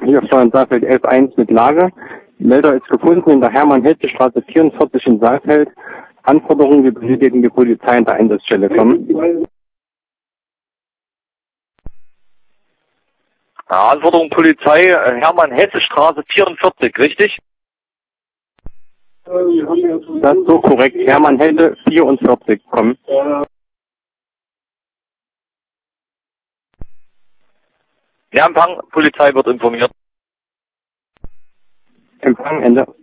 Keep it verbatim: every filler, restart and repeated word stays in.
Hier steuern Saalfeld elf eins mit Lage. Melder ist gefunden in der Hermann-Hesse-Straße vierundvierzig in Saalfeld. Anforderungen, wir benötigen die Polizei an der Einsatzstelle kommen. Ja, Anforderung Polizei, äh, Hermann-Hesse-Straße vierundvierzig, richtig? Das ist so korrekt. Hermann-Hesse vierundvierzig kommen. Ja, Empfang, Polizei wird informiert. Empfang, Ende.